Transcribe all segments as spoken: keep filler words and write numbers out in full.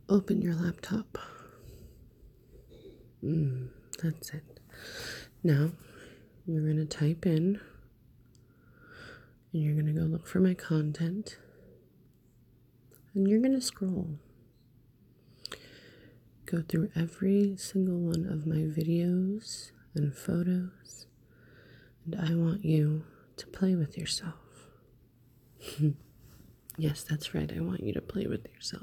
open your laptop. Mm, that's it. Now, you're going to type in, and you're going to go look for my content, and you're going to scroll. Go through every single one of my videos and photos, and I want you to play with yourself. Yes, that's right. I want you to play with yourself.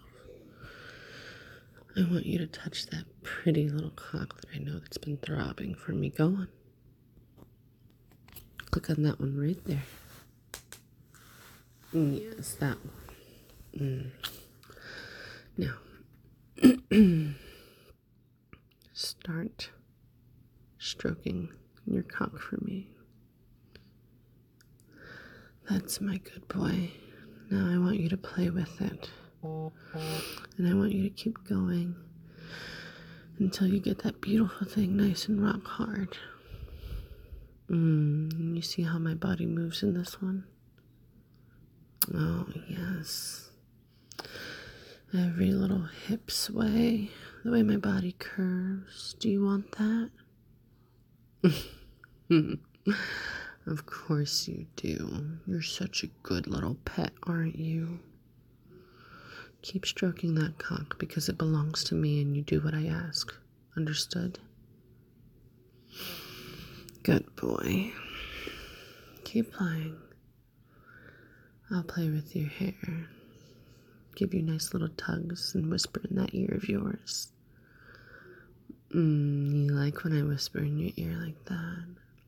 I want you to touch that pretty little cock that I know that's been throbbing for me. Go on. Click on that one right there. Yes, that one. Mm. Now, start stroking your cock for me. That's my good boy. Now I want you to play with it. And I want you to keep going until you get that beautiful thing nice and rock hard. Mm, you see how my body moves in this one? Oh, yes. Every little hip sway, the way my body curves. Do you want that? Of course you do. You're such a good little pet, aren't you? Keep stroking that cock because it belongs to me and you do what I ask. Understood? Good boy. Keep playing. I'll play with your hair. Give you nice little tugs and whisper in that ear of yours. Mm, you like when I whisper in your ear like that?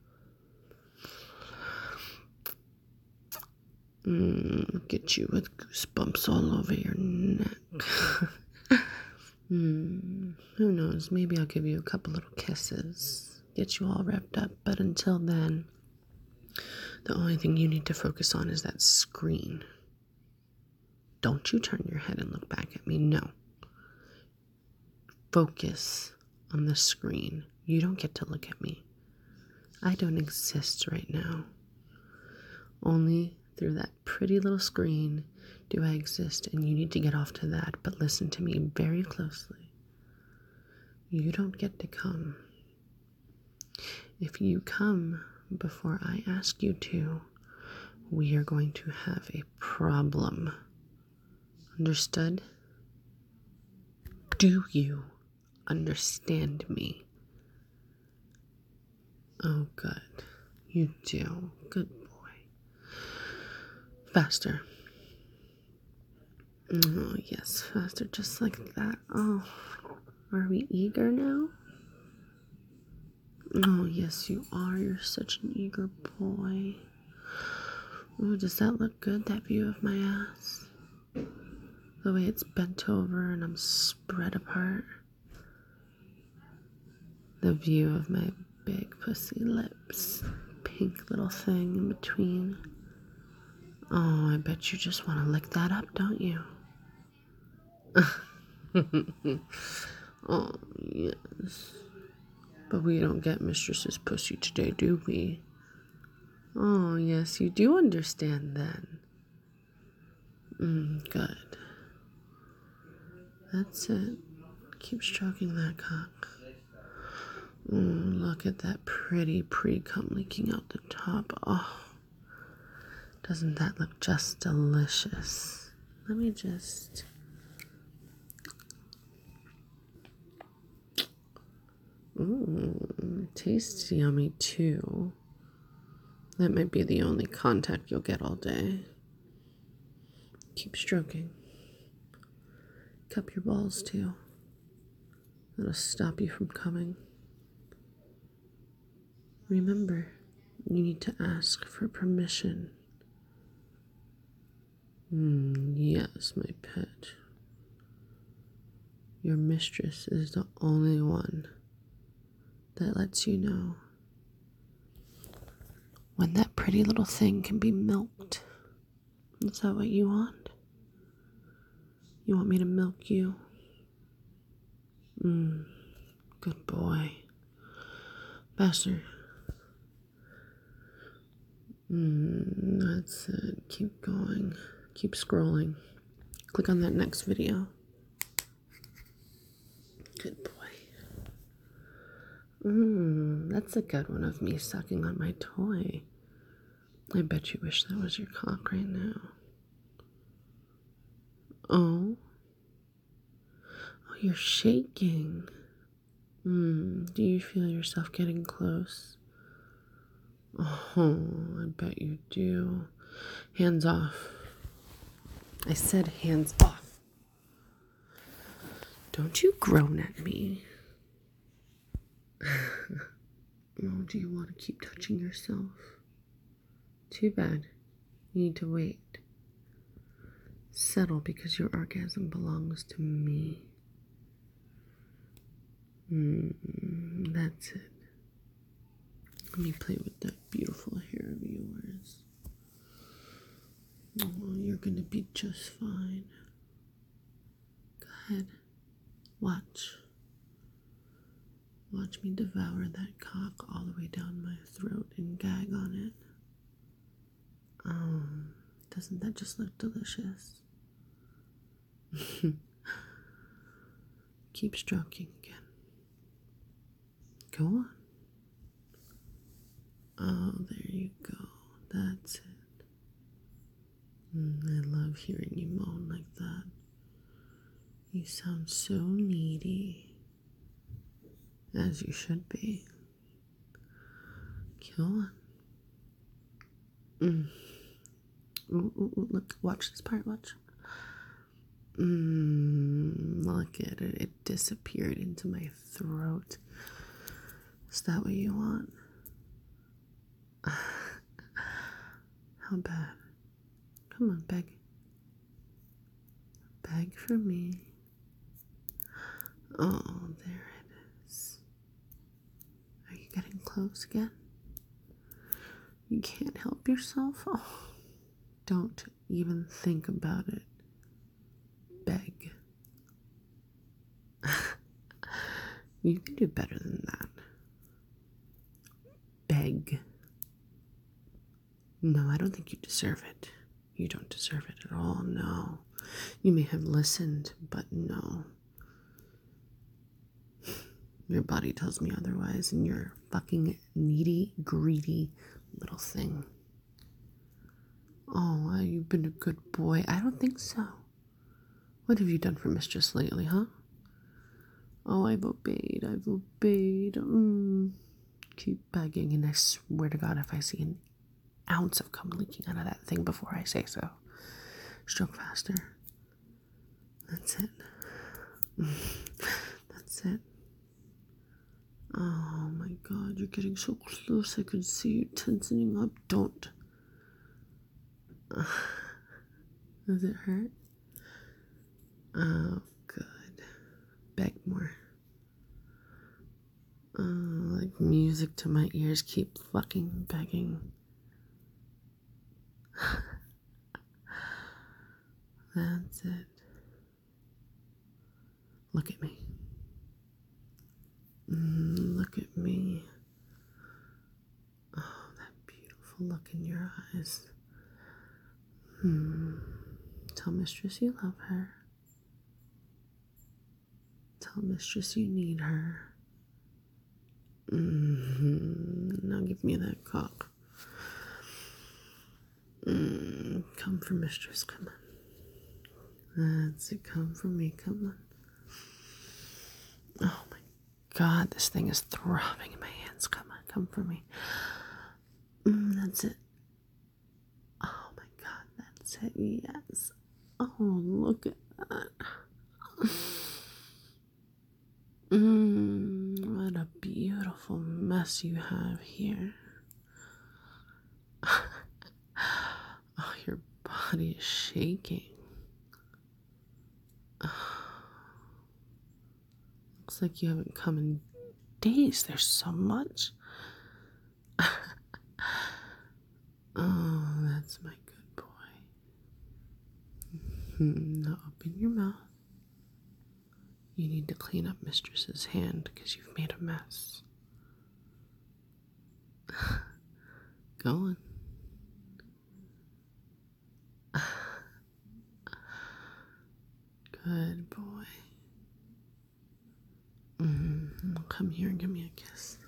Mm, get you with goosebumps all over your neck. mm, who knows? Maybe I'll give you a couple little kisses. Get you all revved up. But until then, the only thing you need to focus on is that screen. Don't you turn your head and look back at me. No. Focus on the screen. You don't get to look at me. I don't exist right now. Only through that pretty little screen do I exist, and you need to get off to that. But listen to me very closely. You don't get to come. If you come before I ask you to, we are going to have a problem. Understood? Do you understand me? Oh, good. You do. Good boy. Faster. Oh, yes, faster, just like that. Oh, are we eager now? Oh, yes, you are. You're such an eager boy. Oh, does that look good, that view of my ass? The way it's bent over and I'm spread apart. The view of my big pussy lips. Pink little thing in between. Oh, I bet you just want to lick that up, don't you? Oh, yes. But we don't get Mistress's pussy today, do we? Oh, yes, you do understand then. Mm, good. That's it. Keep stroking that cock. Mm, look at that pretty pre-cum leaking out the top. Oh, doesn't that look just delicious? Let me just... Ooh, tastes yummy too. That might be the only contact you'll get all day. Keep stroking. Cup your balls too. That'll stop you from coming. Remember, you need to ask for permission. Mm, yes, my pet. Your mistress is the only one that lets you know when that pretty little thing can be milked. Is that what you want? You want me to milk you? Mm, good boy. Faster. Mm, that's it. Keep going. Keep scrolling. Click on that next video. Mmm, that's a good one of me sucking on my toy. I bet you wish that was your cock right now. Oh? Oh, you're shaking. Hmm, do you feel yourself getting close? Oh, I bet you do. Hands off. I said hands off. Don't you groan at me. Oh, do you want to keep touching yourself? Too bad. You need to wait. Settle because your orgasm belongs to me. Mm, that's it. Let me play with that beautiful hair of yours. Oh, you're gonna be just fine. Go ahead. Watch. Watch me devour that cock all the way down my throat and gag on it. Um, doesn't that just look delicious? Keep stroking again. Go on. Oh, there you go. That's it. Mm, I love hearing you moan like that. You sound so needy. As you should be. Go on. Mm. Ooh, ooh, ooh, look, watch this part, watch. Mmm, look at it. It disappeared into my throat. Is that what you want? How bad? Come on, beg. Beg for me. Oh, there it is. Are you getting close again? You can't help yourself? Oh, don't even think about it. Beg. You can do better than that. Beg. No, I don't think you deserve it. You don't deserve it at all, no. You may have listened, but no. Your body tells me otherwise, and you're a fucking needy, greedy little thing. Oh, uh, you've been a good boy. I don't think so. What have you done for Mistress lately, huh? Oh, I've obeyed, I've obeyed. Mm. Keep begging, and I swear to God, if I see an ounce of cum leaking out of that thing before I say so, stroke faster. That's it. That's it. Oh my God, you're getting so close. I could see you tensioning up. Don't. Does it hurt? Oh, good. Beg more. Oh, like music to my ears. Keep fucking begging. That's it. Look at me. Mm, look at me. Oh, that beautiful look in your eyes. Hmm. Tell Mistress you love her. Tell Mistress you need her. Mm-hmm. Now give me that cock. Mm, come for Mistress, come on. That's it, come for me, come on. Oh my God, this thing is throbbing in my hands. Come on, come for me. Mm, that's it. Oh my God, that's it, yes. Oh, look at that. Mmm, what a beautiful mess you have here. Oh, your body is shaking. Oh, looks like you haven't come in days. There's so much. Oh, that's my good boy. Now open your mouth. You need to clean up Mistress's hand because you've made a mess. Go on. Good boy. Mm-hmm. come here and give me a kiss.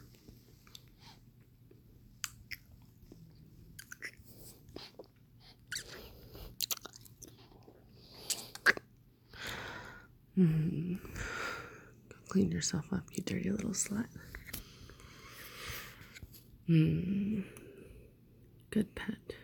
Mm. Go clean yourself up, you dirty little slut. Mm. Good pet.